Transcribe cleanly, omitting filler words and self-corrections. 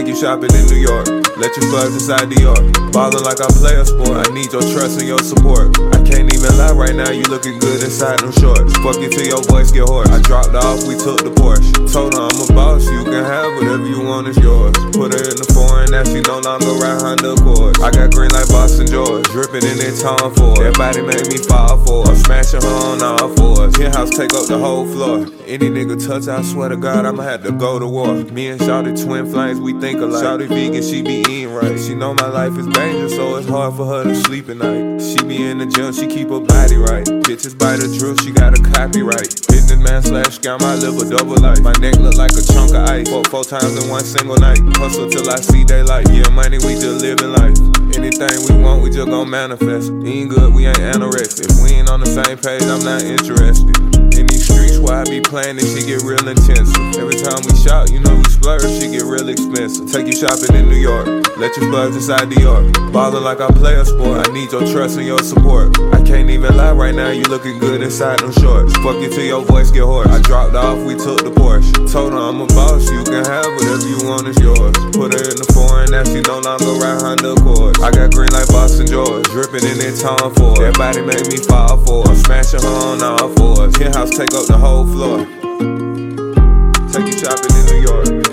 you shopping in New York. Let your slugs decide the art. Ballin' like I play a sport. I need your trust and your support. I can't even lie right now, you looking good inside them shorts. Fuck you till your voice get hoarse. I dropped off, we took the Porsche. Told her I'm a boss, you can have whatever you want, it's yours. Put her in the foreign, now she no longer ride Honda Accords. I got green like Boston George, dripping in that Tom Ford. Everybody made me fall for her, smashing her on all fours. Penthouse take up the whole floor. Any nigga touch, I swear to God, I'ma have to go to war. Me and Shawty twin flames, we think alike. Shawty vegan, she be eating right. She know my life is dangerous, so it's hard for her to sleep at night. She be in the gym, she keep her body right. Bitches by the drill, she got a copyright. Businessman / scam, I live a double life. My neck look like a chunk of ice. Fuck 4 times in one single night. Hustle till I see daylight. Yeah, money, we just living life. Anything we want, we just gon' manifest. Ain't good, we ain't anorexic. If we ain't on the same page, I'm not interested. In these streets where I be playing, this shit get real intense. Every time we shop, you know we splurge, shit get real expensive. Take you shopping in New York. Let your slugs decide the art. Ballin' like I play a sport. I need your trust and your support. I can't even lie right now, you looking good inside them shorts. Fuck you till your voice get hoarse. I dropped off, we took the Porsche. Told her I'm a boss, you can have whatever you want, it's yours. Put her in the foreign, now she no longer ride Honda Accords. I got green like Boston George, dripping in that Tom Ford. Everybody made me fall for her, smashing her on all fours. Penthouse take up the whole floor. Take you shopping in New York.